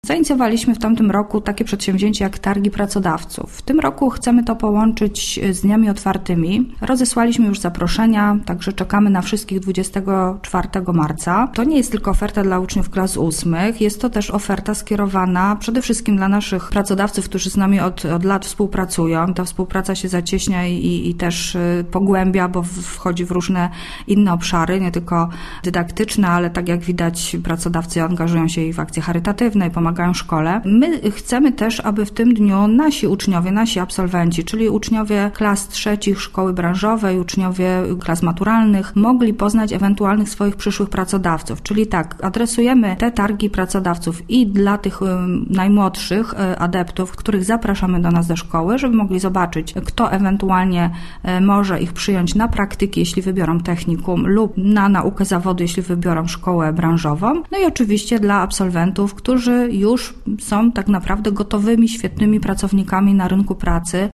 Zainicjowaliśmy w tamtym roku takie przedsięwzięcie jak targi pracodawców. W tym roku chcemy to połączyć z dniami otwartymi. Rozesłaliśmy już zaproszenia, także czekamy na wszystkich 24 marca. To nie jest tylko oferta dla uczniów klas 8, jest to też oferta skierowana przede wszystkim dla naszych pracodawców, którzy z nami od lat współpracują. Ta współpraca się zacieśnia i też pogłębia, bo wchodzi w różne inne obszary, nie tylko dydaktyczne, ale tak jak widać pracodawcy angażują się i w akcje charytatywne, i pomagają szkole. My chcemy też, aby w tym dniu nasi uczniowie, nasi absolwenci, czyli uczniowie klas 3 szkoły branżowej, uczniowie klas maturalnych, mogli poznać ewentualnych swoich przyszłych pracodawców. Czyli tak, adresujemy te targi pracodawców i dla tych najmłodszych adeptów, których zapraszamy do nas do szkoły, żeby mogli zobaczyć, kto ewentualnie może ich przyjąć na praktyki, jeśli wybiorą technikum, lub na naukę zawodu, jeśli wybiorą szkołę branżową. No i oczywiście dla absolwentów, którzy już są tak naprawdę gotowymi, świetnymi pracownikami na rynku pracy.